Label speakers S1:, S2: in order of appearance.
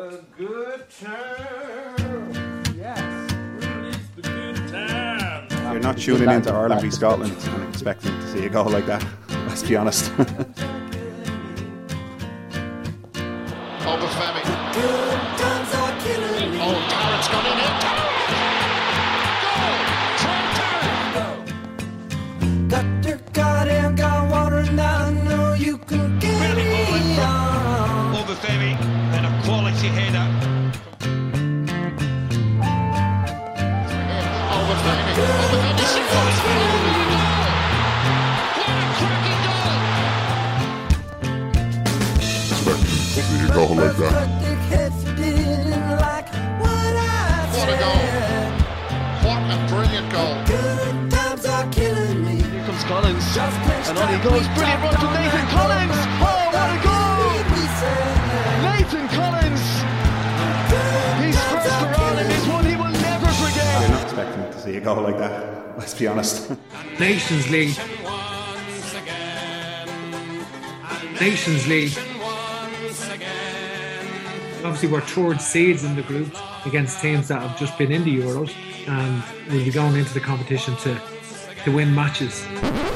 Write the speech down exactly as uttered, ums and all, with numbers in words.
S1: a good time. Yes. Release the good times.
S2: You're not tuning into Ireland v Scotland and expecting to see a goal like that. Let's be honest.
S3: Obafemi. Oh, Tarrant's got in it. Goal! Got your goddamn got water now. No, you can get it on. Obafemi and a quality header. Obafemi. Obafemi.
S4: See a goal like that.
S3: What a goal. What a brilliant goal.
S5: Here comes Collins. And on he goes. Brilliant run from Nathan Collins. Oh, what a goal. Nathan Collins. His first for Ireland is one he will never forget.
S2: You're not expecting to see a goal like that. Let's be honest.
S6: Nations League. Nations League. Obviously, we're third seeds in the group against teams that have just been in the Euros, and we'll be going into the competition to to win matches.